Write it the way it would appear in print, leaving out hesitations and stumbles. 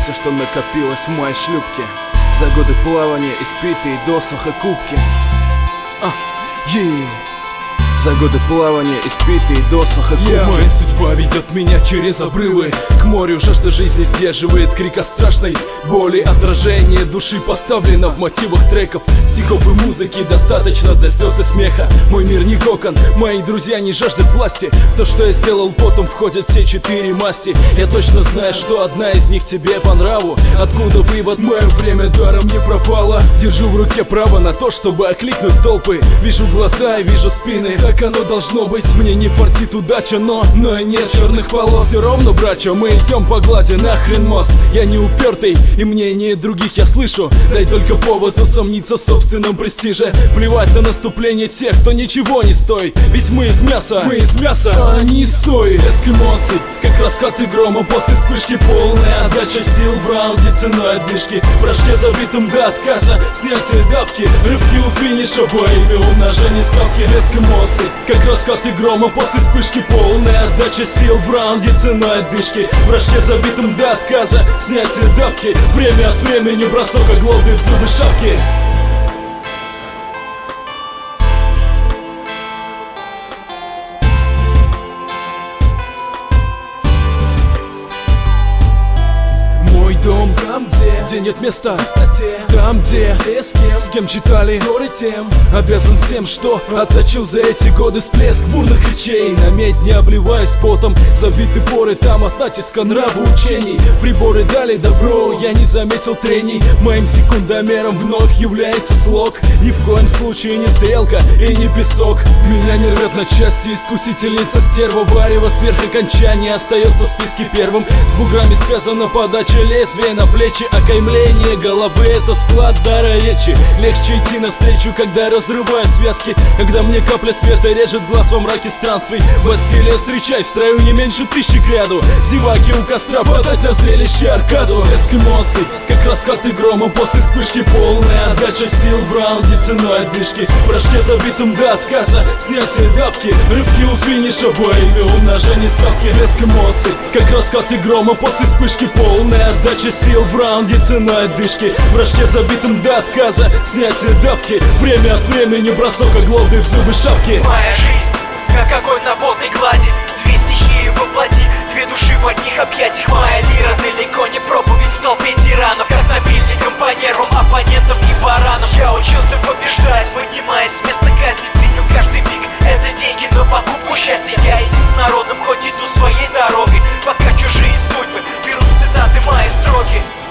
все, что накопилось в моей шлюпке. За годы плавания испитые досуха кубки. За годы плавания испитые досуха кубки. Моя судьба ведет меня через обрывы к морю, жажда жизни сдерживает крик о страшной боли. Отражение души поставлено в мотивах треков, стихов и музыки достаточно для слез и смеха. Мой мир не кокон, мои друзья не жаждут власти. В то, что я сделал потом, входят все 4 масти. Я точно знаю, что одна из них тебе по нраву. Откуда вывод? Мое время даром не пропало. Держу в руке право на то, чтобы окликнуть толпы. Вижу глаза и вижу спины, так оно должно быть. Мне не фартит удача, но и нет черных полос. Все равно, братья, мы идем по глади, нахрен мост. Я не упертый, и мнение других я слышу. Дай только повод усомниться в собственном престиже. Плевать на наступление тех, кто ничего не стоит. Ведь мы из мяса, а они из сои. Эскимосы, как раскаты грома после вспышки. Полная отдача сил в раунде ценой отдышки. В прыжке забитым до отказа, снятие давки. Рывки у финиша, боями умножение ставки. Эскимосы, как раскаты грома после вспышки. Полная отдача сил в раунде ценой отдышки. В прыжке забитым до отказа, снятие давки. Время от времени бросок оглобли в зубы шапки. Дом там, где нет места, там, где с кем читали горы тем. Обязан всем, что отточил за эти годы всплеск бурных речей. На медне обливаясь потом, забиты поры там от натиска нравоучений. Приборы дали добро, я не заметил трений. Моим секундомером вновь является слог. Ни в коем случае не стрелка и не песок. Меня не рвет на части искусительница стерва. Варево сверх окончания остается в списке первым. С буграми сказано подача лезвия на плечи. Окаймление головы — это склад дара речи. Легче идти навстречу, когда разрываю связки. Когда мне капля света режет глаз во мраке странствий. Бастилия, встречай, в строю не меньше 1000 к ряду. Зеваки у костра, подать на зрелище аркаду. Эскимосы, как раскаты грома после вспышки. Полная отдача сил в раунде ценой отдышки. В прыжке забитым до отказа, снятие давки. Рывки у финиша, боями умножение ставки. Эскимосы, как раскаты грома после вспышки. Полная отдача сил в раунде ценой отдышки. В прыжке забитым до отказа, снятие давки. Время от времени бросок оглобли в зубы шапки. Моя жизнь, как огонь на водной глади. Две стихии воплоти, две души в одних объятиях. Моя лира далеко не проповедь в толпе тиранов. Как напильником по нервам оппонентов и баранов. Я учился побеждать, поднимаясь с места казни. Ценю каждый миг, это деньги на покупку счастья. Я иду с народом, хоть иду своей дорогой. Пока чужие судьбы берут цитаты мои строки.